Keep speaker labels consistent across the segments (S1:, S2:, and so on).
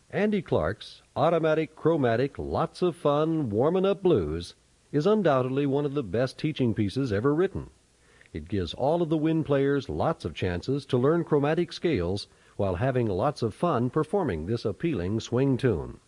S1: Andy Clark's Automatic Chromatic Lots of Fun Warmin' Up Blues is undoubtedly one of the best teaching pieces ever written. It gives all of the wind players lots of chances to learn chromatic scales while having lots of fun performing this appealing swing tune.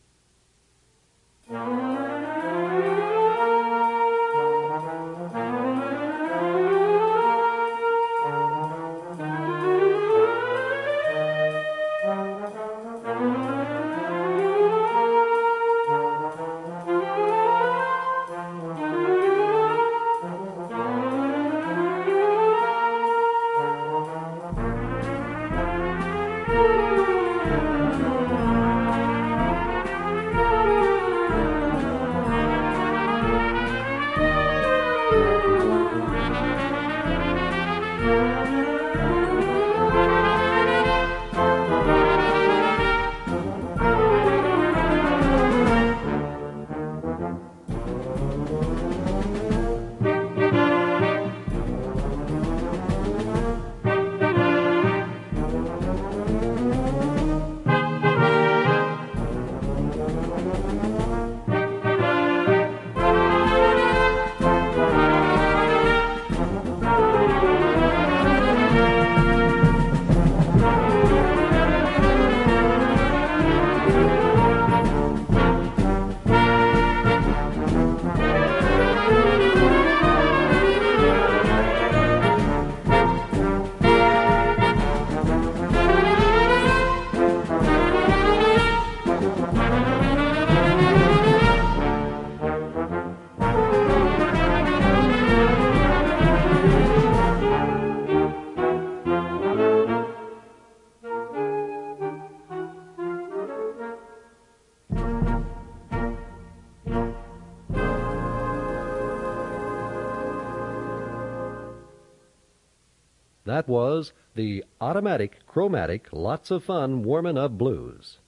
S1: That was the Automatic Chromatic Lots of Fun Warmin' Up Blues.